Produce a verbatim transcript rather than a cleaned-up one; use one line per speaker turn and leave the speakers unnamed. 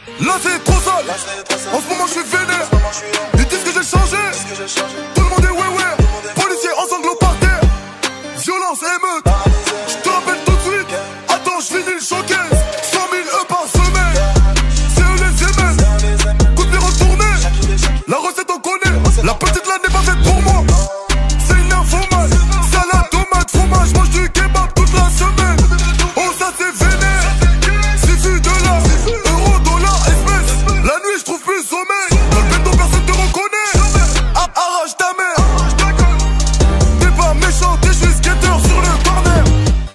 Là c'est trop sale. En ce moment je suis vénère. Ils disent que j'ai changé. Tout le monde